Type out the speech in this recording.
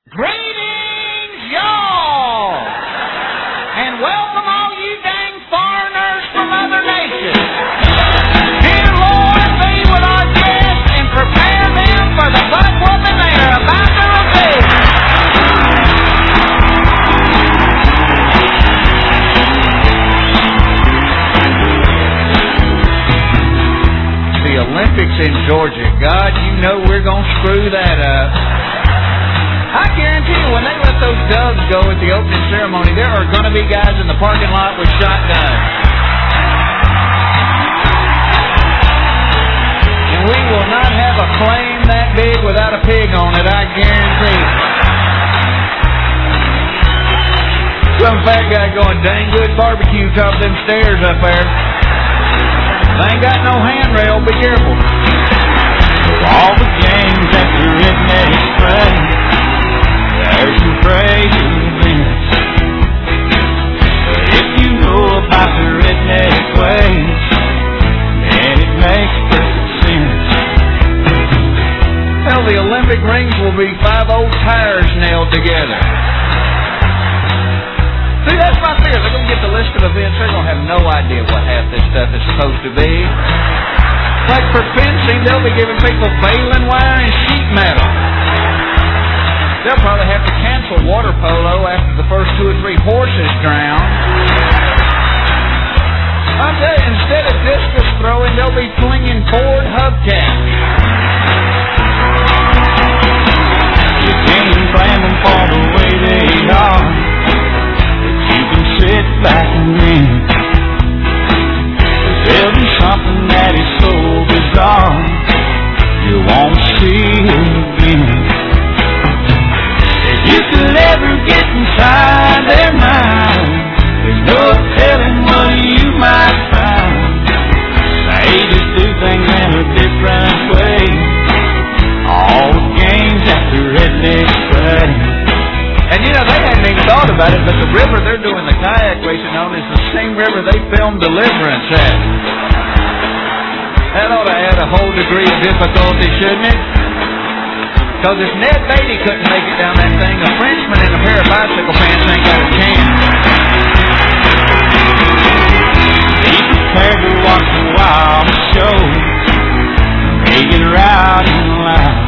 Greetings, y'all! And welcome all you dang foreigners from other nations. Dear Lord, be with our guests and prepare them for the butt whooping they are about to receive. The Olympics in Georgia. God, you know we're going to screw that up. I guarantee you, when they let those doves go at the opening ceremony, there are going to be guys in the parking lot with shotguns. And we will not have a plane that big without a pig on it, I guarantee. Some fat guy going, dang good barbecue top of them stairs up there. They ain't got no handrail, be careful. All the games that the rednecks play, there's some crazy events. But if you know about the redneck ways, then it makes perfect sense. Hell, the Olympic rings will be 5 old tires nailed together. See, that's my fear. They're going to get the list of events. They're going to have no idea what half this stuff is supposed to be. Like for fencing, they'll be giving people baling wire and sheet metal. They'll probably have to cancel water polo after the first 2 or 3 horses drown. I'll tell you, instead of discus throwing, they'll be flinging Ford hubcaps. You can't blame them for the way they are, but you can sit back and win. 'Cause there'll be something that is so bizarre you won't see again. You could ever get inside their mind, there's no telling what you might find. They just do things in a different way. All the games that the rednecks play. And you know, they hadn't even thought about it, but the river they're doing the kayak racing on is the same river they filmed Deliverance at. That ought to add a whole degree of difficulty, shouldn't it? Because if Ned Beatty couldn't make it down that thing, a Frenchman in a pair of bicycle pants ain't got a chance. Be prepared to watch the wild show. Make it right in line.